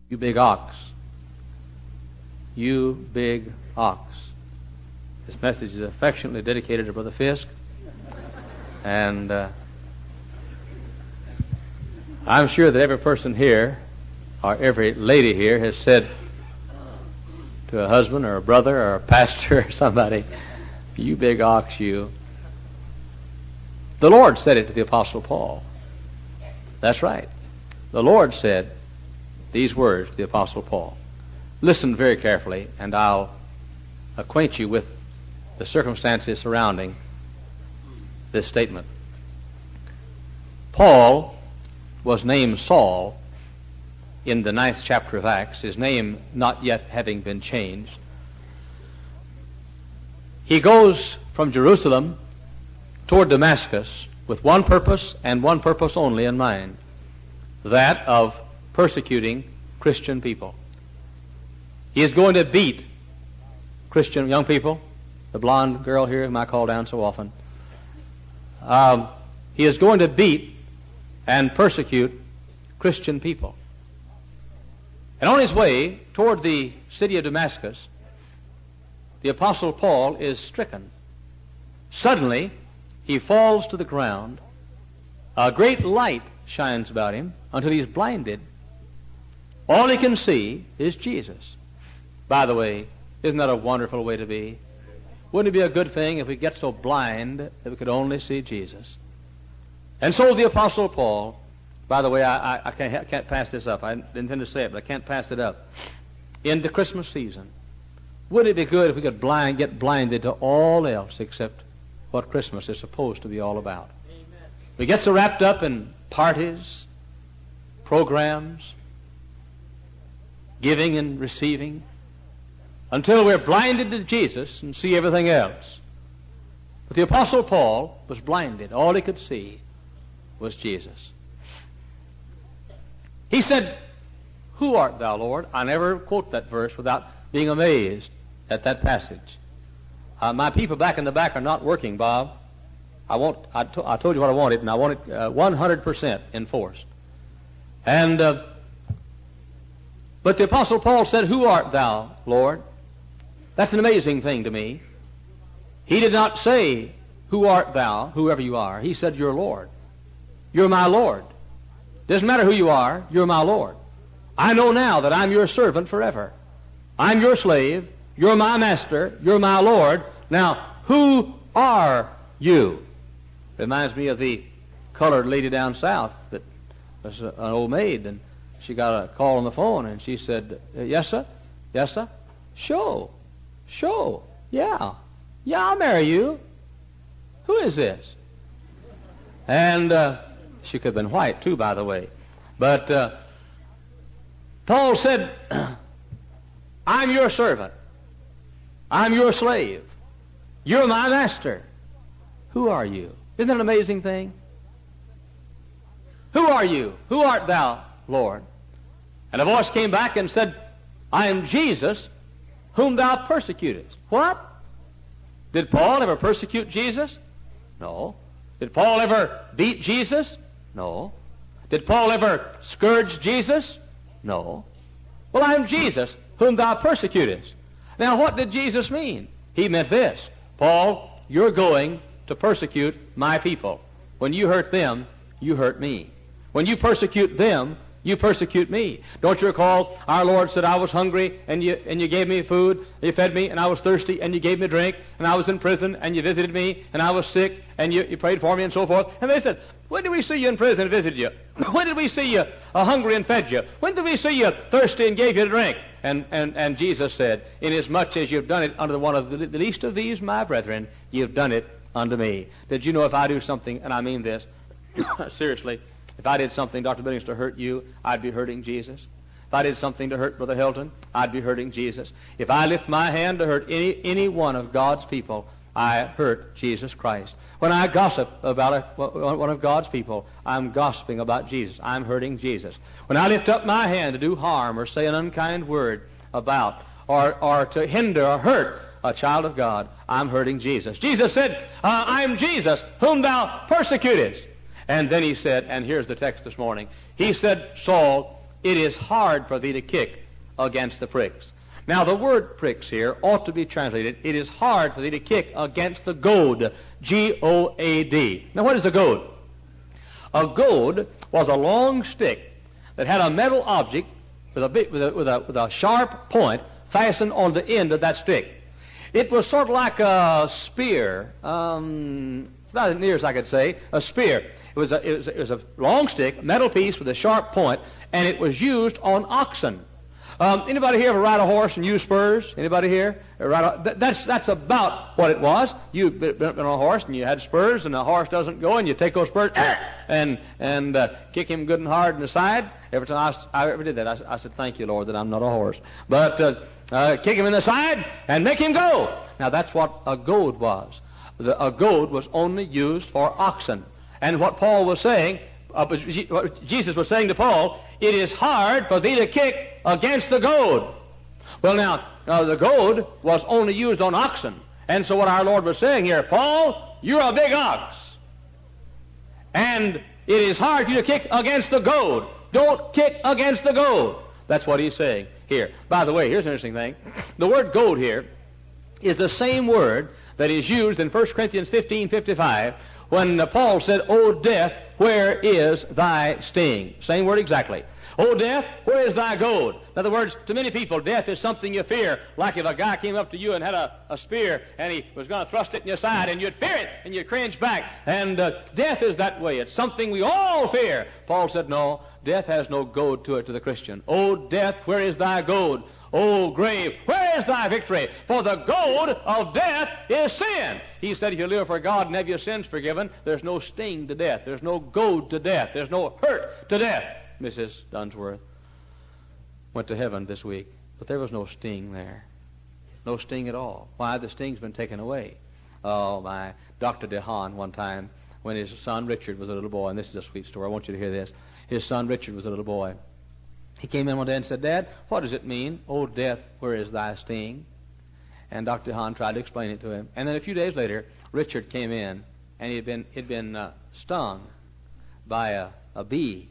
You big ox. You big ox. This message is affectionately dedicated to Brother Fisk. And I'm sure that every person here, or every lady here, has said to a husband or a brother or a pastor or somebody, you big ox, you. The Lord said it to the Apostle Paul. That's right. The Lord said these words to the Apostle Paul. Listen very carefully, and I'll acquaint you with the circumstances surrounding this statement. Paul was named Saul in the 9th chapter of Acts, his name not yet having been changed. He goes from Jerusalem toward Damascus with one purpose and one purpose only in mind, that of persecuting Christian people. He is going to beat Christian young people, the blonde girl here whom I call down so often. He is going to beat and persecute Christian people. And on his way toward the city of Damascus, the Apostle Paul is stricken. Suddenly, he falls to the ground. A great light shines about him until he's blinded. All he can see is Jesus. By the way, isn't that a wonderful way to be? Wouldn't it be a good thing if we get so blind that we could only see Jesus? And so the Apostle Paul, by the way, I can't pass this up. I didn't intend to say it, but I can't pass it up. In the Christmas season, wouldn't it be good if we could get blinded to all else except what Christmas is supposed to be all about? Amen. We get so wrapped up in parties, programs, giving and receiving, until we're blinded to Jesus and see everything else. But the Apostle Paul was blinded. All he could see was Jesus. He said, "Who art thou, Lord?" I never quote that verse without being amazed at that passage. My people back in the back are not working, Bob. I told you what I wanted, and I want it 100% enforced. And but the Apostle Paul said, "Who art thou, Lord?" That's an amazing thing to me. He did not say, "Who art thou," whoever you are. He said, "You're Lord. You're my Lord. Doesn't matter who you are, you're my Lord. I know now that I'm your servant forever. I'm your slave. You're my master. You're my Lord. Now, who are you?" Reminds me of the colored lady down south that was an old maid, and she got a call on the phone, and she said, "Yes, sir? Yes, sir? Sure. Yeah, I'll marry you. Who is this?" And she could have been white, too, by the way. But Paul said, "I'm your servant. I'm your slave. You're my master. Who are you?" Isn't that an amazing thing? Who are you? Who art thou, Lord? And a voice came back and said, "I am Jesus, whom thou persecutest." What? Did Paul ever persecute Jesus? No. Did Paul ever beat Jesus? No. Did Paul ever scourge Jesus? No. Well, I am Jesus, whom thou persecutest. Now, what did Jesus mean? He meant this: Paul, you're going to persecute my people. When you hurt them, you hurt me. When you persecute them, you persecute me. Don't you recall our Lord said, "I was hungry and you gave me food, you fed me, and I was thirsty and you gave me drink, and I was in prison and you visited me, and I was sick and you prayed for me," and so forth. And they said, "When did we see you in prison and visited you? When did we see you hungry and fed you? When did we see you thirsty and gave you drink?" And Jesus said, "Inasmuch as you've done it unto one of the least of these, my brethren, you've done it unto me." Did you know if I do something, and I mean this seriously, if I did something, Dr. Billings, to hurt you, I'd be hurting Jesus. If I did something to hurt Brother Hilton, I'd be hurting Jesus. If I lift my hand to hurt any one of God's people, I hurt Jesus Christ. When I gossip about one of God's people, I'm gossiping about Jesus. I'm hurting Jesus. When I lift up my hand to do harm or say an unkind word about or to hinder or hurt a child of God, I'm hurting Jesus. Jesus said, "I'm Jesus, whom thou persecutest." And then he said, and here's the text this morning, he said, "Saul, it is hard for thee to kick against the pricks. Now, the word pricks here ought to be translated, it is hard for thee to kick against the goad, G-O-A-D. Now, what is a goad? A goad was a long stick that had a metal object with a sharp point fastened on the end of that stick. It was sort of like a spear, about as near as I could say, a spear. It was a long stick, metal piece with a sharp point, and it was used on oxen. Anybody here ever ride a horse and use spurs? Anybody here? That's about what it was. You've been on a horse and you had spurs, and the horse doesn't go, and you take those spurs and kick him good and hard in the side. Every time I ever did that, I said, "Thank you, Lord, that I'm not a horse." But kick him in the side and make him go. Now that's what a goad was. A goad was only used for oxen. And what Paul was saying, what Jesus was saying to Paul, it is hard for thee to kick against the goad. Well, now, the goad was only used on oxen. And so what our Lord was saying here, Paul, you're a big ox. And it is hard for you to kick against the goad. Don't kick against the goad. That's what he's saying here. By the way, here's an interesting thing. The word goad here is the same word that is used in 1 Corinthians 15:55 when Paul said, "O death, where is thy sting?" Same word exactly. "O death, where is thy goad?" In other words, to many people, death is something you fear. Like if a guy came up to you and had a spear and he was going to thrust it in your side, and you'd fear it and you'd cringe back. And death is that way. It's something we all fear. Paul said, no, death has no goad to it to the Christian. "O death, where is thy goad? O grave, where is thy victory? For the goad of death is sin." He said, if you live for God and have your sins forgiven, there's no sting to death. There's no goad to death. There's no hurt to death. Mrs. Dunsworth went to heaven this week, but there was no sting there. No sting at all. Why? The sting's been taken away. Oh, my. Dr. DeHaan one time, when his son Richard was a little boy, and this is a sweet story, I want you to hear this. His son Richard was a little boy. He came in one day and said, "Dad, what does it mean, O death, where is thy sting?" And Dr. Hahn tried to explain it to him. And then a few days later, Richard came in, and he'd been stung by a bee.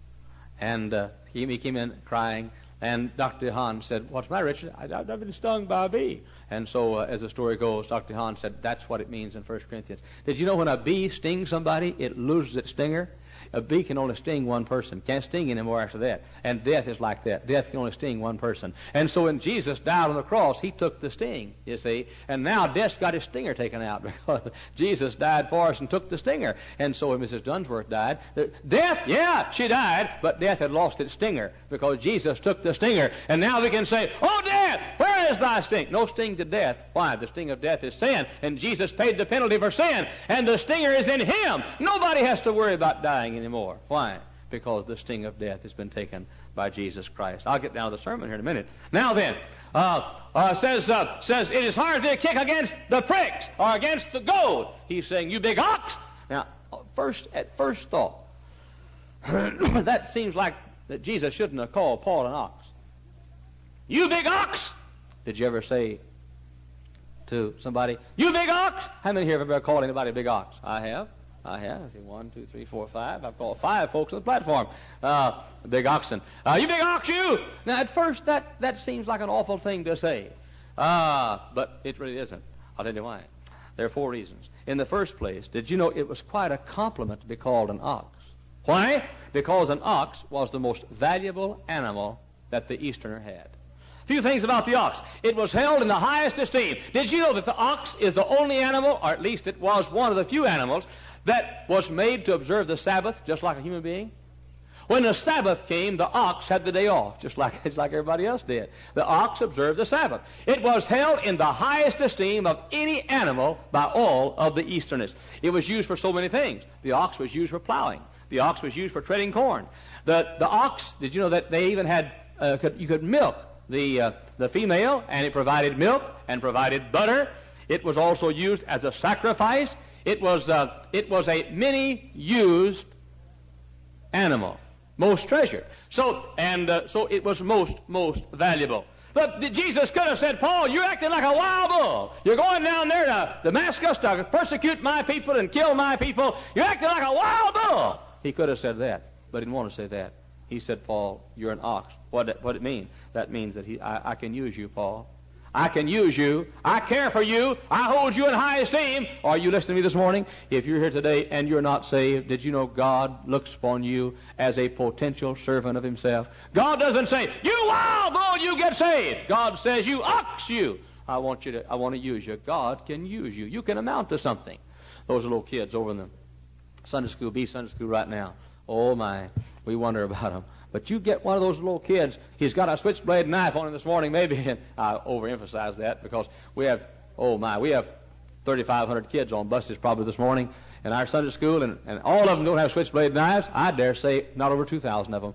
And he came in crying, and Dr. Hahn said, "What's the matter, Richard?" "I've been stung by a bee." And so, as the story goes, Dr. Hahn said, that's what it means in 1 Corinthians. Did you know when a bee stings somebody, it loses its stinger? A bee can only sting one person. Can't sting anymore after that. And death is like that. Death can only sting one person. And so when Jesus died on the cross, he took the sting, you see. And now death's got his stinger taken out because Jesus died for us and took the stinger. And so when Mrs. Dunsworth died, death, yeah, she died, but death had lost its stinger because Jesus took the stinger. And now we can say, "Oh, death, where is thy sting?" No sting to death. Why? The sting of death is sin. And Jesus paid the penalty for sin. And the stinger is in him. Nobody has to worry about dying anymore. Why? Because the sting of death has been taken by Jesus Christ. I'll get down to the sermon here in a minute. Now then, says it is hard to kick against the pricks or against the goad. He's saying, "You big ox." Now, at first thought, that seems like that Jesus shouldn't have called Paul an ox. "You big ox." Did you ever say to somebody, "You big ox"? How many here have ever called anybody a big ox? I have. I see 1, 2, 3, 4, 5. I've called 5 folks on the platform big oxen. "You big ox, you." Now, at first, that seems like an awful thing to say. But it really isn't. I'll tell you why. There are 4 reasons. In the first place, did you know it was quite a compliment to be called an ox? Why? Because an ox was the most valuable animal that the Easterner had. A few things about the ox. It was held in the highest esteem. Did you know that the ox is the only animal, or at least it was one of the few animals, that was made to observe the Sabbath just like a human being? When the Sabbath came, the ox had the day off, just like everybody else did. The ox observed the Sabbath. It was held in the highest esteem of any animal by all of the Easternists. It was used for so many things. The ox was used for plowing. The ox was used for treading corn. The ox, did you know that they even had, you could milk the female, and it provided milk and provided butter. It was also used as a sacrifice. It was a many used animal, most treasured. So it was most valuable. But Jesus could have said, "Paul, you're acting like a wild bull. You're going down there to Damascus to persecute my people and kill my people. You're acting like a wild bull." He could have said that, but he didn't want to say that. He said, Paul, you're an ox. What it mean? That means that I can use you, Paul. I can use you. I care for you. I hold you in high esteem. Are you listening to me this morning? If you're here today and you're not saved, did you know God looks upon you as a potential servant of himself? God doesn't say, you wild bull, you get saved. God says, you ox, you. I want to use you. God can use you. You can amount to something. Those are little kids over in the Sunday school right now. Oh my, we wonder about them. But you get one of those little kids, he's got a switchblade knife on him this morning, maybe, and I overemphasize that because we have 3,500 kids on buses probably this morning in our Sunday school, and all of them don't have switchblade knives. I dare say not over 2,000 of them.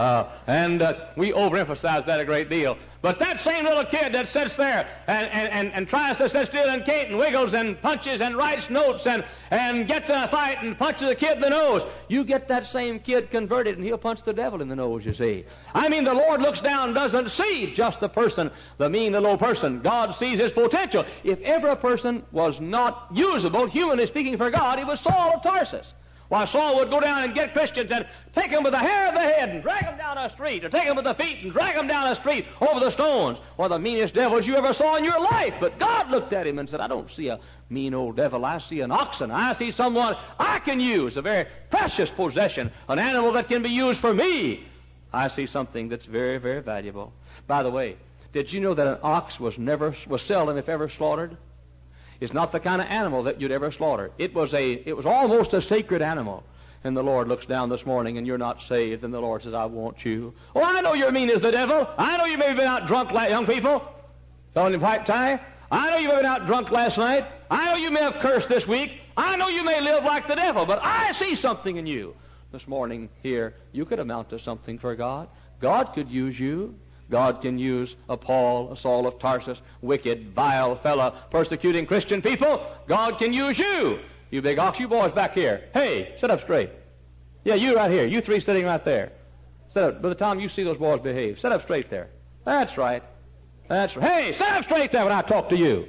We overemphasize that a great deal. But that same little kid that sits there and tries to sit still and can't and wiggles and punches and writes notes and gets in a fight and punches a kid in the nose, you get that same kid converted and he'll punch the devil in the nose, you see. I mean, the Lord looks down and doesn't see just the person, the mean little old person. God sees his potential. If ever a person was not usable, humanly speaking, for God, it was Saul of Tarsus. Why, Saul would go down and get Christians and take them with the hair of the head and drag them down a street, or take them with the feet and drag them down a street over the stones. One of the meanest devils you ever saw in your life. But God looked at him and said, I don't see a mean old devil. I see an oxen. I see someone I can use, a very precious possession, an animal that can be used for me. I see something that's very, very valuable. By the way, did you know that an ox was seldom, if ever, slaughtered? It's not the kind of animal that you'd ever slaughter. It was almost a sacred animal. And the Lord looks down this morning and you're not saved, and the Lord says, I want you. Oh, I know you're mean as the devil. I know you may have been out drunk like young people. Telling pipe tie. I know you may have been out drunk last night. I know you may have cursed this week. I know you may live like the devil, but I see something in you. This morning here, you could amount to something for God. God could use you. God can use a Paul, a Saul of Tarsus, wicked, vile fellow, persecuting Christian people. God can use you. You big ox, you boys back here. Hey, sit up straight. Yeah, you right here. You three sitting right there. Sit up. By the time you see those boys behave, sit up straight there. That's right. That's right. Hey, sit up straight there when I talk to you.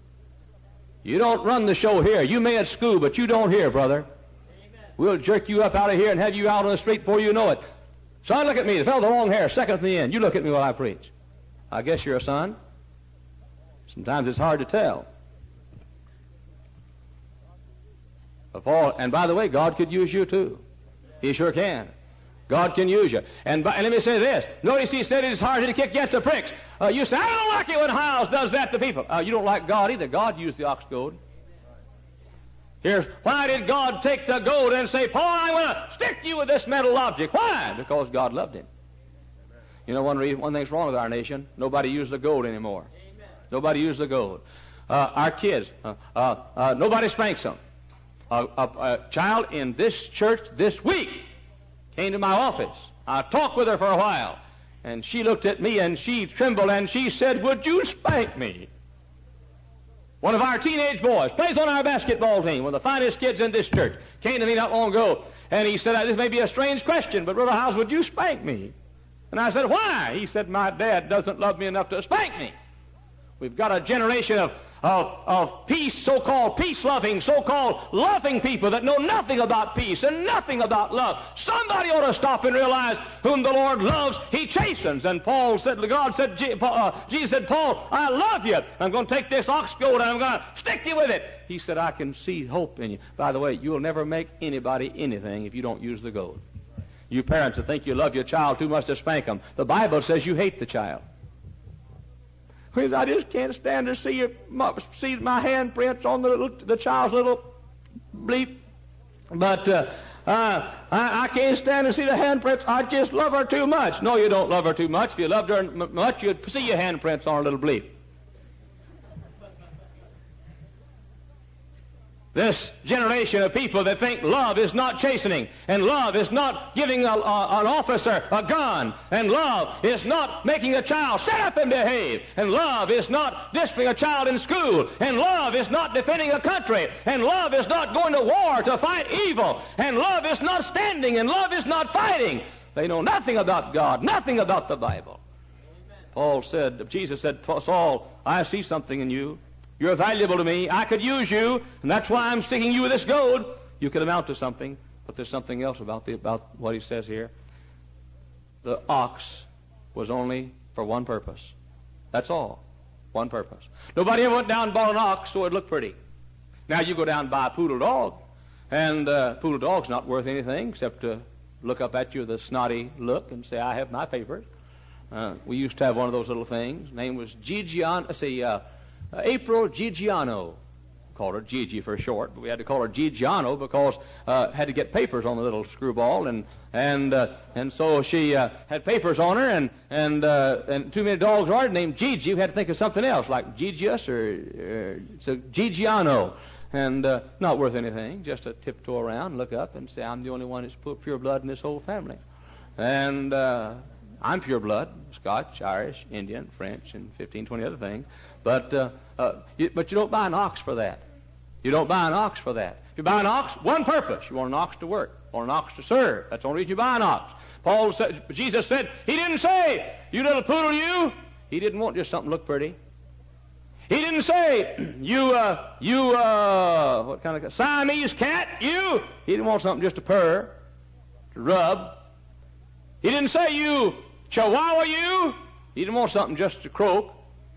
You don't run the show here. You may at school, but you don't here, brother. Amen. We'll jerk you up out of here and have you out on the street before you know it. Son, look at me. The fellow with the long hair, second from the end. You look at me while I preach. I guess you're a son. Sometimes it's hard to tell. But Paul, and by the way, God could use you too. He sure can. God can use you. And let me say this. Notice he said it's hard to kick against the pricks. You say, I don't like it when Hiles does that to people. You don't like God either. God used the ox goad. Here, why did God take the goad and say, Paul, I want to stick you with this metal object? Why? Because God loved him. You know, one thing's wrong with our nation. Nobody uses the goad anymore. Amen. Nobody uses the goad. Our kids, nobody spanks them. A child in this church this week came to my office. I talked with her for a while, and she looked at me and she trembled and she said, would you spank me? One of our teenage boys, plays on our basketball team, one of the finest kids in this church, came to me not long ago, and he said, this may be a strange question, but Brother Hiles, would you spank me? And I said, why? He said, my dad doesn't love me enough to spank me. We've got a generation of peace, so-called peace-loving, so-called loving people that know nothing about peace and nothing about love. Somebody ought to stop and realize whom the Lord loves, He chastens. And Jesus said, Paul, I love you. I'm going to take this ox goad and I'm going to stick you with it. He said, I can see hope in you. By the way, you'll never make anybody anything if you don't use the goad. You parents that think you love your child too much to spank them, the Bible says you hate the child. Because I just can't stand to see my handprints on the child's little bleep. But I can't stand to see the handprints. I just love her too much. No, you don't love her too much. If you loved her much, you'd see your handprints on her little bleep. This generation of people that think love is not chastening, and love is not giving an officer a gun, and love is not making a child sit up and behave, and love is not disciplining a child in school, and love is not defending a country, and love is not going to war to fight evil, and love is not standing, and love is not fighting. They know nothing about God, nothing about the Bible. Jesus said, Saul, I see something in you. You're valuable to me. I could use you, and that's why I'm sticking you with this goad. You could amount to something, but there's something else about what he says here. the ox was only for one purpose. That's all. One purpose. Nobody ever went down and bought an ox so it looked pretty. Now you go down and buy a poodle dog, and poodle dog's not worth anything except to look up at you with a snotty look and say, I have my papers. We used to have one of those little things. Name was April Gigiano. Called her Gigi for short, but we had to call her Gigiano because had to get papers on the little screwball, and so she had papers on her, and too many dogs are named Gigi. We had to think of something else like Gigius or so Gigiano, and not worth anything. Just to tiptoe around, look up, and say, I'm the only one that's pure blood in this whole family, and I'm pure blood, Scotch, Irish, Indian, French, and 15, 20 other things. But you don't buy an ox for that. You don't buy an ox for that. If you buy an ox, one purpose. You want an ox to work or an ox to serve. That's the only reason you buy an ox. Jesus said, he didn't say, you little poodle, you. He didn't want just something to look pretty. He didn't say, what kind of Siamese cat, you. He didn't want something just to purr, to rub. He didn't say, you Chihuahua, you. He didn't want something just to croak.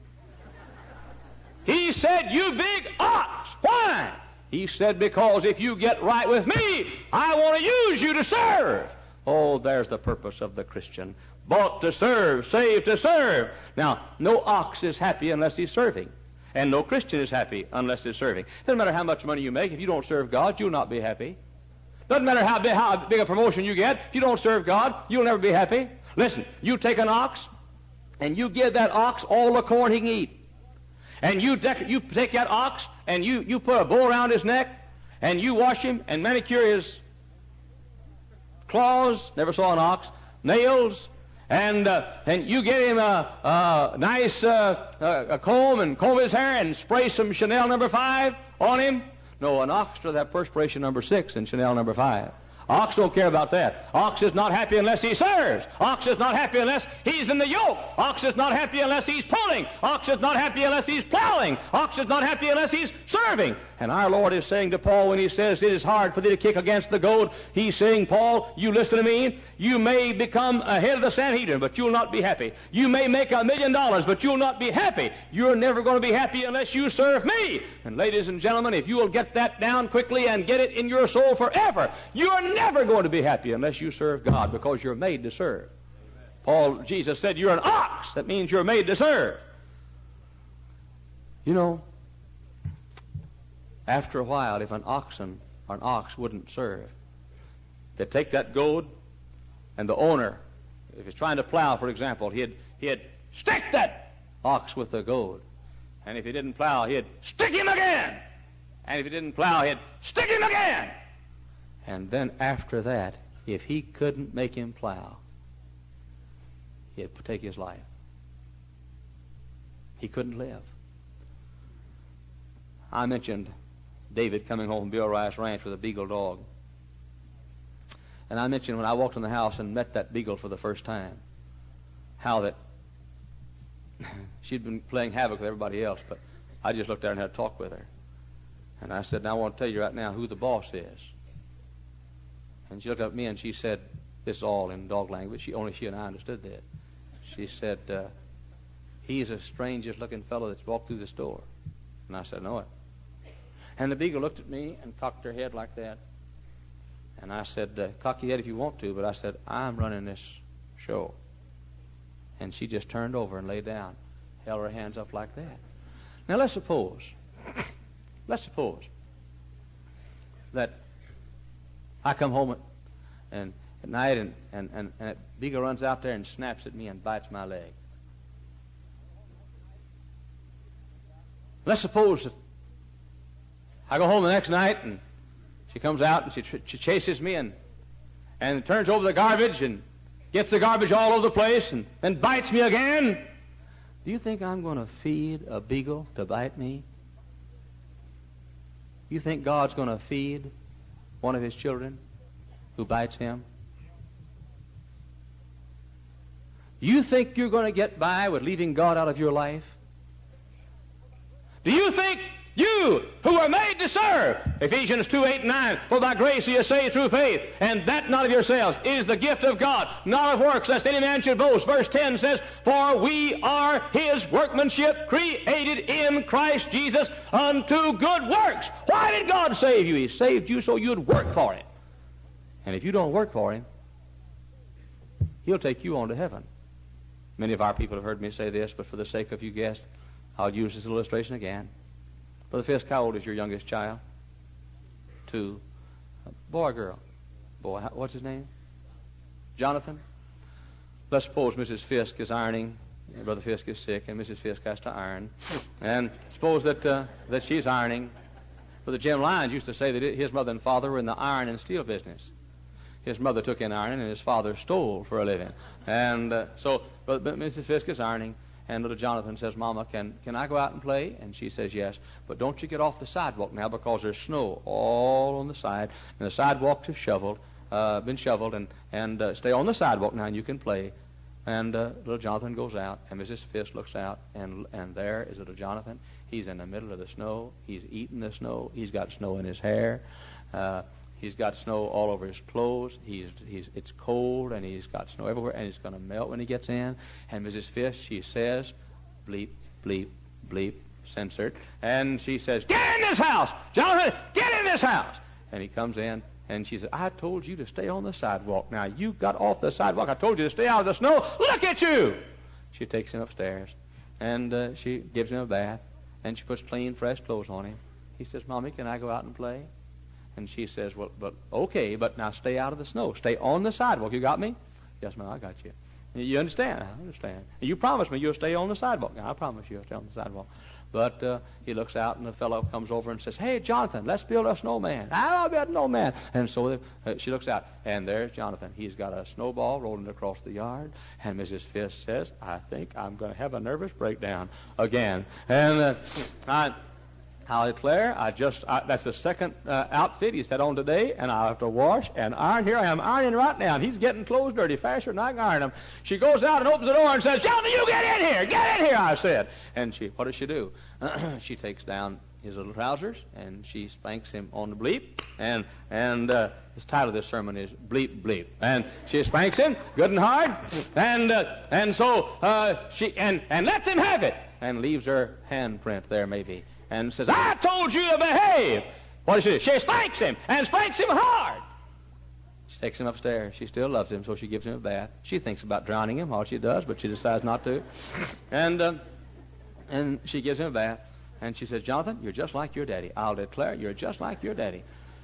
He said, you big ox. Why? He said, because if you get right with me, I want to use you to serve. Oh, there's the purpose of the Christian. Bought to serve, saved to serve. Now, no ox is happy unless he's serving. And no Christian is happy unless he's serving. Doesn't matter how much money you make. If you don't serve God, you'll not be happy. Doesn't matter how big a promotion you get. If you don't serve God, you'll never be happy. Listen, you take an ox, and you give that ox all the corn he can eat. And you take that ox, and you put a bow around his neck, and you wash him and manicure his claws, never saw an ox, nails, and you get him a nice comb and comb his hair and spray some Chanel No. 5 on him. No, an ox does have perspiration No. 6 and Chanel No. 5. Ox don't care about that. Ox is not happy unless he serves. Ox is not happy unless he's in the yoke. Ox is not happy unless he's pulling. Ox is not happy unless he's plowing. Ox is not happy unless he's serving. And our Lord is saying to Paul when he says it is hard for thee to kick against the goad, he's saying, Paul, you listen to me. You may become a head of the Sanhedrin, but you'll not be happy. You may make $1 million, but you'll not be happy. You're never going to be happy unless you serve me. And ladies and gentlemen, if you will get that down quickly and get it in your soul forever, you're never going to be happy unless you serve God, because you're made to serve. Jesus said you're an ox. That means you're made to serve. You know, after a while, if an ox wouldn't serve, they'd take that goad, and the owner, if he's trying to plow, for example, he'd stick that ox with the goad. And if he didn't plow, he'd stick him again. And if he didn't plow, he'd stick him again. And then after that, if he couldn't make him plow, he'd take his life. He couldn't live. I mentioned David coming home from Bill Rice Ranch with a beagle dog. And I mentioned when I walked in the house and met that beagle for the first time, how that she'd been playing havoc with everybody else, but I just looked there and had a talk with her. And I said, now I want to tell you right now who the boss is. And she looked up at me and she said, this is all in dog language. Only she and I understood that. She said, he's the strangest looking fellow that's walked through this door. And I said, know it. And the beagle looked at me and cocked her head like that. And I said, cock your head if you want to, but I said, I'm running this show. And she just turned over and lay down, held her hands up like that. Now let's suppose that I come home at night and that beagle runs out there and snaps at me and bites my leg. Let's suppose that I go home the next night and she comes out and she chases me and turns over the garbage and gets the garbage all over the place and then bites me again. Do you think I'm going to feed a beagle to bite me? You think God's going to feed one of his children who bites him? You think you're going to get by with leaving God out of your life? Do you think You who are made to serve. Ephesians 2:8-9. For by grace ye are saved through faith, and that not of yourselves. It is the gift of God, not of works, lest any man should boast. Verse 10 says, for we are his workmanship, created in Christ Jesus unto good works. Why did God save you? He saved you so you'd work for him. And if you don't work for him, he'll take you on to heaven. Many of our people have heard me say this, but for the sake of you guests, I'll use this illustration again. Brother Fisk, how old is your youngest child? 2. Boy or girl? Boy. What's his name? Jonathan? Let's suppose Mrs. Fisk is ironing. Brother Fisk is sick, and Mrs. Fisk has to iron. And suppose that she's ironing. Brother Jim Lyons used to say that his mother and father were in the iron and steel business. His mother took in ironing, and his father stole for a living. And but Mrs. Fisk is ironing. And little Jonathan says, Mama, can I go out and play? And she says, yes. But don't you get off the sidewalk now, because there's snow all on the side. And the sidewalks have been shoveled. And stay on the sidewalk now, and you can play. And little Jonathan goes out, and Mrs. Fisk looks out, and there is little Jonathan. He's in the middle of the snow. He's eating the snow. He's got snow in his hair. He's got snow all over his clothes. It's cold, and he's got snow everywhere, and it's going to melt when he gets in. And Mrs. Fisk, she says, bleep, bleep, bleep, censored. And she says, get in this house! Jonathan, get in this house! And he comes in, and she says, I told you to stay on the sidewalk. Now, you got off the sidewalk. I told you to stay out of the snow. Look at you! She takes him upstairs, and she gives him a bath, and she puts clean, fresh clothes on him. He says, Mommy, can I go out and play? And she says, well, but okay, but now stay out of the snow. Stay on the sidewalk. You got me? Yes, ma'am, I got you. You understand? I understand. You promised me you'll stay on the sidewalk. Now, I promise you'll stay on the sidewalk. But he looks out, and the fellow comes over and says, hey, Jonathan, let's build a snowman. I'll build a snowman. And so she looks out, and there's Jonathan. He's got a snowball rolling across the yard. And Mrs. Fisk says, I think I'm going to have a nervous breakdown again. And I'll declare, that's the second outfit he's had on today, and I'll have to wash and iron. Here I am ironing right now, and he's getting clothes dirty faster than I can iron them. She goes out and opens the door and says, Jonathan, you get in here! Get in here, I said. And what does she do? She takes down his little trousers, and she spanks him on the bleep. And the title of this sermon is Bleep, Bleep. And she spanks him good and hard, and so she lets him have it, and leaves her handprint there maybe. And says, I told you to behave. What does she do? She spanks him, and spanks him hard. She takes him upstairs. She still loves him, so she gives him a bath. She thinks about drowning him, all she does, but she decides not to. And she gives him a bath. And she says, Jonathan, you're just like your daddy. I'll declare you're just like your daddy.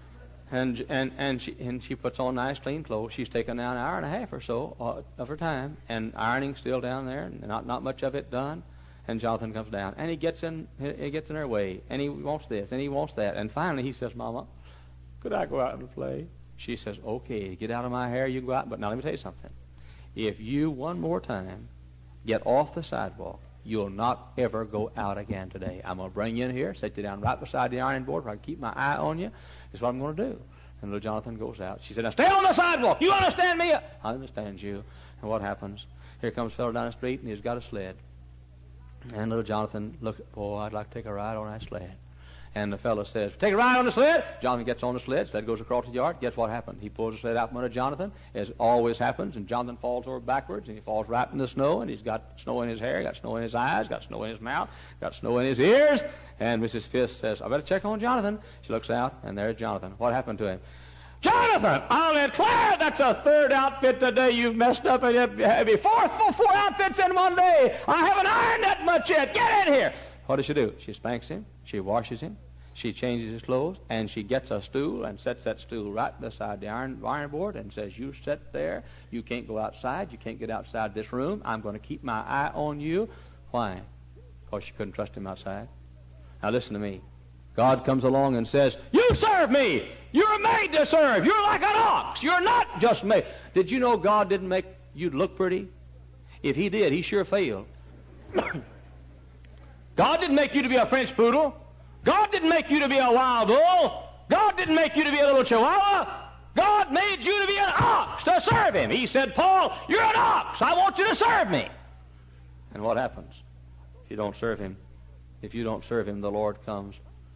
And she puts on nice, clean clothes. She's taken now an hour and a half or so of her time, and ironing still down there, and not much of it done. And Jonathan comes down, and he gets in her way, and he wants this, and he wants that. And finally he says, Mama, could I go out and play? She says, okay, get out of my hair, you can go out. But now let me tell you something. If you one more time get off the sidewalk, you'll not ever go out again today. I'm going to bring you in here, set you down right beside the ironing board where I can keep my eye on you. That's what I'm going to do. And little Jonathan goes out. She said, now stay on the sidewalk. You understand me? I understand you. And what happens? Here comes a fellow down the street, and he's got a sled. And little Jonathan looked, boy, I'd like to take a ride on that sled. And the fellow says, take a ride on the sled. Jonathan gets on the sled. Sled goes across the yard. Guess what happened? He pulls the sled out from under Jonathan, as always happens, and Jonathan falls over backwards, and he falls right in the snow, and he's got snow in his hair, got snow in his eyes, got snow in his mouth, got snow in his ears. And Mrs. Fisk says, I better check on Jonathan. She looks out, and there's Jonathan. What happened to him? Jonathan, I'll declare that's a third outfit today you've messed up. And four outfits in one day. I haven't ironed that much yet. Get in here. What does she do? She spanks him. She washes him. She changes his clothes. And she gets a stool and sets that stool right beside the iron board and says, you sit there. You can't go outside. You can't get outside this room. I'm going to keep my eye on you. Why? Because she couldn't trust him outside. Now listen to me. God comes along and says, you serve me. You're made to serve. You're like an ox. You're not just made. Did you know God didn't make you look pretty? If he did, he sure failed. God didn't make you to be a French poodle. God didn't make you to be a wild bull. God didn't make you to be a little chihuahua. God made you to be an ox, to serve him. He said, Paul, you're an ox. I want you to serve me. And what happens if you don't serve him? If you don't serve him, the Lord comes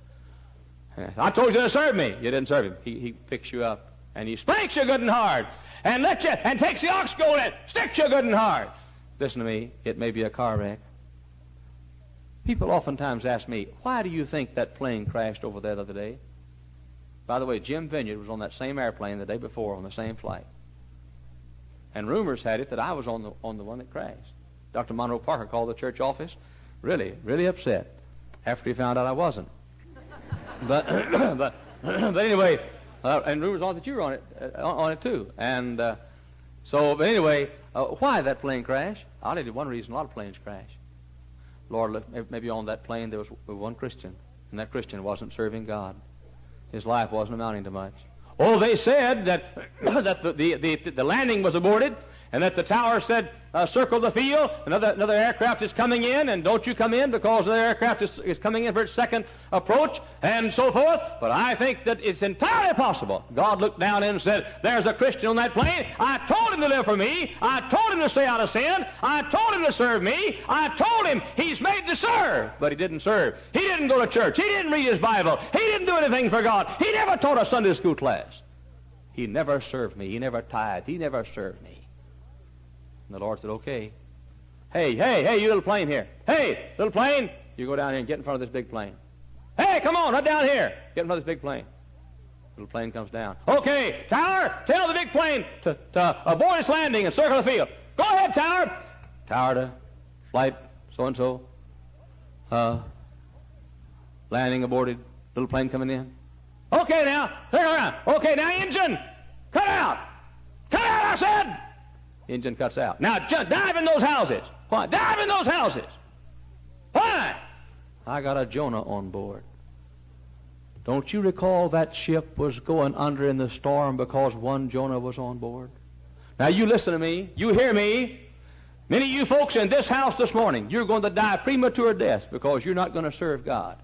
I told you to serve me. You didn't serve him. He picks you up and he spanks you good and hard and takes the ox goad and sticks you good and hard. Listen to me. It may be a car wreck. People oftentimes ask me, why do you think that plane crashed over there the other day? By the way, Jim Vineyard was on that same airplane the day before on the same flight. And rumors had it that I was on the one that crashed. Dr. Monroe Parker called the church office, really upset after he found out I wasn't. But anyway, and rumors on that you were on it too. And but anyway, why that plane crash? I'll tell you one reason a lot of planes crash. Lord, maybe on that plane there was one Christian, and that Christian wasn't serving God. His life wasn't amounting to much. Oh, they said that the landing was aborted, and that the tower said, circle the field, another aircraft is coming in, and don't you come in because the aircraft is coming in for its second approach, and so forth. But I think that it's entirely possible. God looked down and said, there's a Christian on that plane. I told him to live for me. I told him to stay out of sin. I told him to serve me. I told him he's made to serve, but he didn't serve. He didn't go to church. He didn't read his Bible. He didn't do anything for God. He never taught a Sunday school class. He never served me. He never tithed. He never served me. And the Lord said, okay. Hey, you little plane here. Hey, little plane, you go down here and get in front of this big plane. Hey, come on, right down here. Get in front of this big plane. Little plane comes down. Okay, tower, tell the big plane to abort its landing and circle the field. Go ahead, tower. Tower to flight so-and-so. Landing aborted. Little plane coming in. Okay, now, turn around. Okay, now, engine, cut out. Cut out, I said. Engine cuts out. Now, dive in those houses. Why? Dive in those houses. Why? I got a Jonah on board. Don't you recall that ship was going under in the storm because one Jonah was on board? Now, you listen to me. You hear me. Many of you folks in this house this morning, you're going to die premature deaths because you're not going to serve God.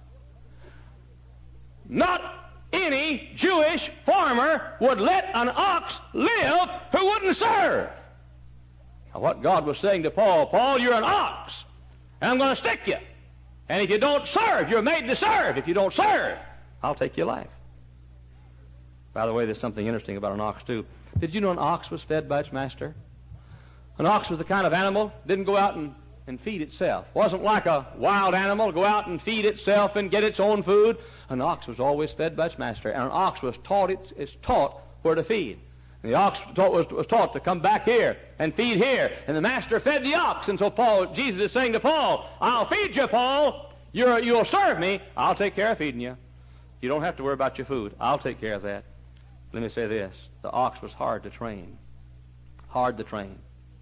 Not any Jewish farmer would let an ox live who wouldn't serve. Now, what God was saying to Paul, you're an ox, and I'm going to stick you. And if you don't serve, you're made to serve. If you don't serve, I'll take your life. By the way, there's something interesting about an ox, too. Did you know an ox was fed by its master? An ox was the kind of animal didn't go out and feed itself. Wasn't like a wild animal, go out and feed itself and get its own food. An ox was always fed by its master, and an ox was taught, it's taught where to feed. And the ox was taught to come back here and feed here. And the master fed the ox. And so Jesus is saying to Paul, I'll feed you, Paul. You'll serve me. I'll take care of feeding you. You don't have to worry about your food. I'll take care of that. Let me say this. The ox was hard to train. Hard to train.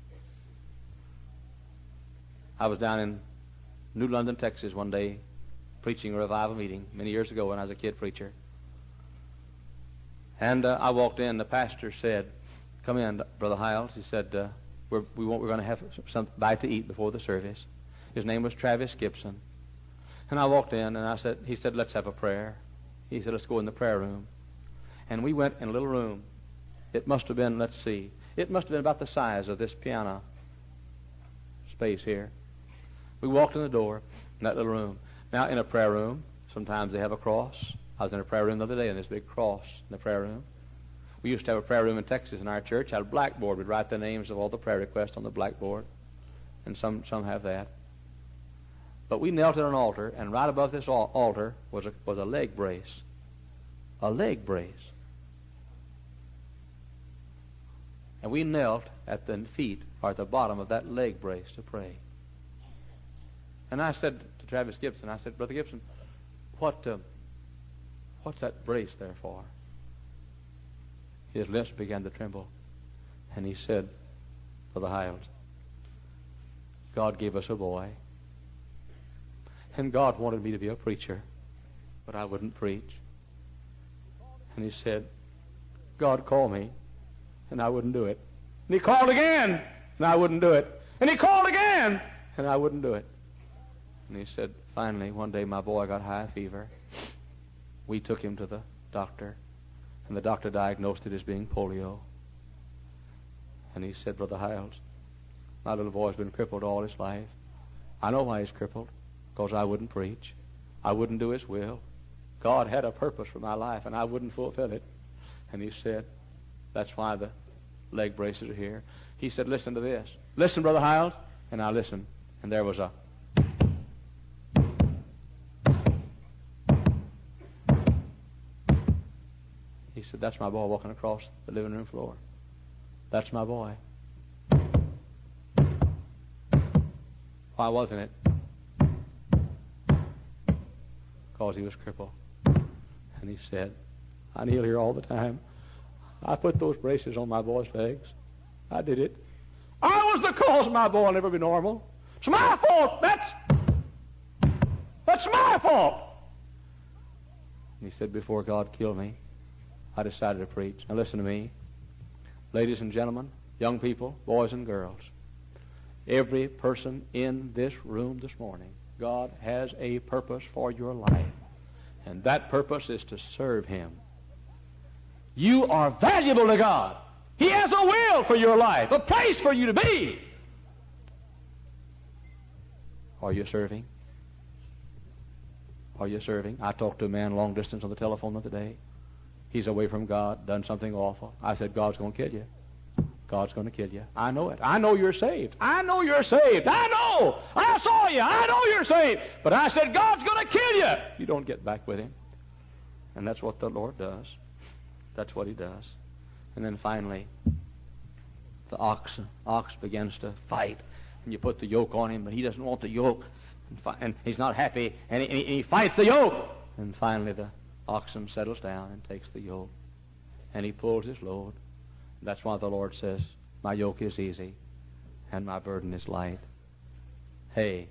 I was down in New London, Texas one day preaching a revival meeting many years ago when I was a kid preacher. And I walked in. The pastor said, come in, Brother Hiles. He said, we're going to have some bite to eat before the service. His name was Travis Gibson. And I walked in, and he said, let's have a prayer. He said, let's go in the prayer room. And we went in a little room. It must have been, it must have been about the size of this piano space here. We walked in the door in that little room. Now, in a prayer room, sometimes they have a cross. I was in a prayer room the other day, and there's a big cross in the prayer room. We used to have a prayer room in Texas in our church. Had a blackboard. We'd write the names of all the prayer requests on the blackboard, and some have that. But we knelt at an altar, and right above this altar was a leg brace. A leg brace. And we knelt at the feet or at the bottom of that leg brace to pray. And I said to Travis Gibson, I said, Brother Gibson, what's that brace there for? His lips began to tremble. And he said, Brother Hiles, God gave us a boy. And God wanted me to be a preacher, but I wouldn't preach. And he said, God called me, and I wouldn't do it. And he called again, and I wouldn't do it. And he called again, and I wouldn't do it. And he said, finally, one day my boy got high fever. We took him to the doctor, and the doctor diagnosed it as being polio. And he said, Brother Hiles, my little boy's been crippled all his life. I know why he's crippled, because I wouldn't preach. I wouldn't do his will. God had a purpose for my life, and I wouldn't fulfill it. And he said, that's why the leg braces are here. He said, listen to this. Listen, Brother Hiles. And I listened, and there was a... He said, that's my boy walking across the living room floor. That's my boy. Why wasn't it? Because he was crippled. And he said, I kneel here all the time. I put those braces on my boy's legs. I did it. I was the cause my boy will never be normal. It's my fault. That's my fault. And he said, before God killed me, I decided to preach. Now listen to me. Ladies and gentlemen, young people, boys and girls, every person in this room this morning, God has a purpose for your life. And that purpose is to serve Him. You are valuable to God. He has a will for your life, a place for you to be. Are you serving? Are you serving? I talked to a man long distance on the telephone the other day. He's away from God, done something awful. I said, God's going to kill you. God's going to kill you. I know it. I know you're saved. I know you're saved. I know. I saw you. I know you're saved. But I said, God's going to kill you if you don't get back with Him. And that's what the Lord does. That's what He does. And then finally, the ox begins to fight. And you put the yoke on him, but he doesn't want the yoke. And he's not happy. And he fights the yoke. And finally the oxen settles down and takes the yoke. And he pulls his load. That's why the Lord says, my yoke is easy and my burden is light. Hey,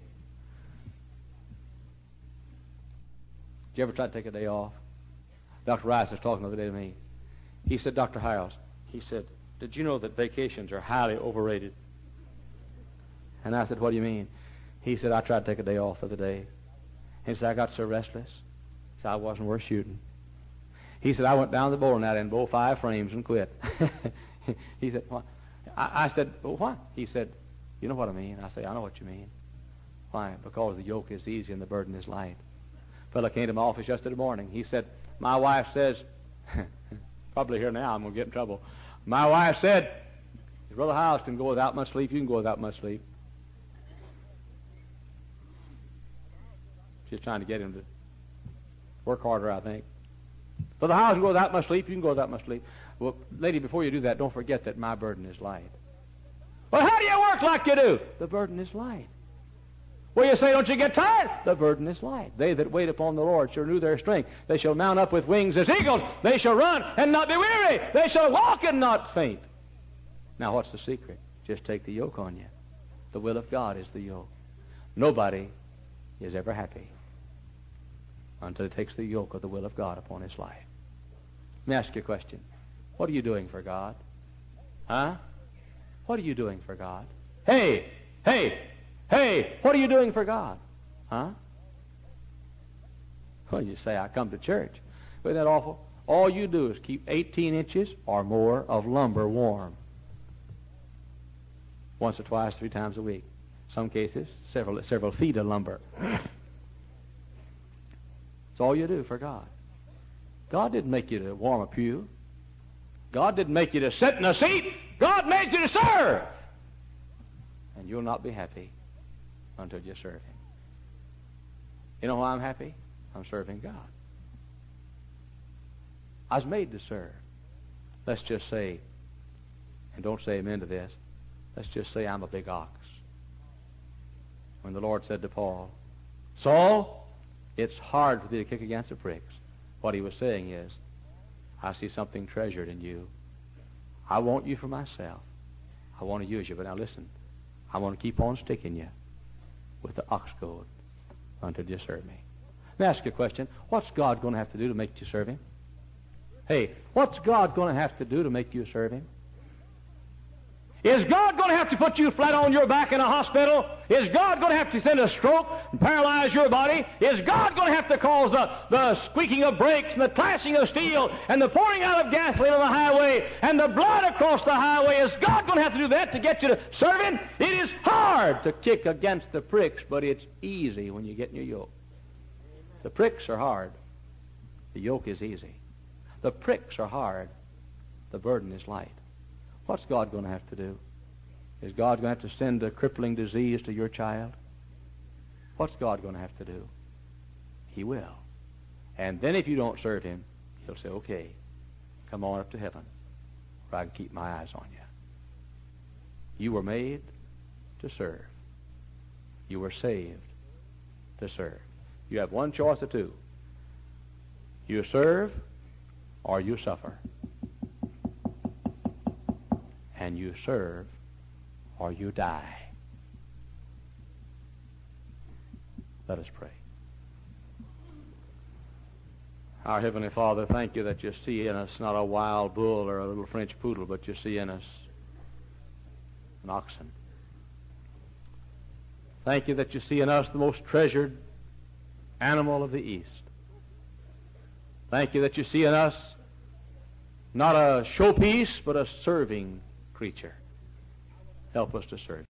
did you ever try to take a day off? Dr. Rice was talking the other day to me. He said, Dr. Hiles, he said, did you know that vacations are highly overrated? And I said, what do you mean? He said, I tried to take a day off the other day. He said, I got so restless. He said, I wasn't worth shooting. He said, I went down to the bowling alley and bowled 5 frames and quit. He said, what? I said, well, why? He said, you know what I mean? I said, I know what you mean. Why? Because the yoke is easy and the burden is light. A fellow came to my office yesterday morning. He said, my wife says, probably here now, I'm going to get in trouble. My wife said, if Brother Hiles can go without much sleep, you can go without much sleep. She's trying to get him to work harder, I think. Brother Hiles can go without much sleep, you can go without much sleep. Well, lady, before you do that, don't forget that my burden is light. Well, how do you work like you do? The burden is light. Well, you say, don't you get tired? The burden is light. They that wait upon the Lord shall renew their strength. They shall mount up with wings as eagles. They shall run and not be weary. They shall walk and not faint. Now, what's the secret? Just take the yoke on you. The will of God is the yoke. Nobody is ever happy until he takes the yoke of the will of God upon his life. Let me ask you a question. What are you doing for God? Huh? What are you doing for God? Hey, what are you doing for God? Huh? Well, you say, I come to church. Isn't that awful? All you do is keep 18 inches or more of lumber warm. Once or twice, 3 times a week. Some cases, several feet of lumber. It's all you do for God. God didn't make you to warm a pew. God didn't make you to sit in a seat. God made you to serve. And you'll not be happy until you serve Him. You know why I'm happy? I'm serving God. I was made to serve. Let's just say, and don't say amen to this, let's just say I'm a big ox. When the Lord said to Paul, Saul, it's hard for thee to kick against the pricks. What he was saying is, I see something treasured in you. I want you for myself. I want to use you. But now listen, I want to keep on sticking you with the ox goad until you serve me. Let me ask you a question. What's God going to have to do to make you serve Him? Hey, what's God going to have to do to make you serve Him? Is God going to have to put you flat on your back in a hospital? Is God going to have to send a stroke and paralyze your body? Is God going to have to cause the squeaking of brakes and the clashing of steel and the pouring out of gasoline on the highway and the blood across the highway? Is God going to have to do that to get you to serve Him? It is hard to kick against the pricks, but it's easy when you get in your yoke. The pricks are hard. The yoke is easy. The pricks are hard. The burden is light. What's God going to have to do? Is God going to have to send a crippling disease to your child? What's God going to have to do? He will. And then if you don't serve him, he'll say, okay, come on up to heaven where I can keep my eyes on you. You were made to serve. You were saved to serve. You have one choice of two. You serve or you suffer. And you serve or you die. Let us pray. Our Heavenly Father, thank you that you see in us not a wild bull or a little French poodle, but you see in us an oxen. Thank you that you see in us the most treasured animal of the East. Thank you that you see in us not a showpiece, but a serving creature. Help us to serve.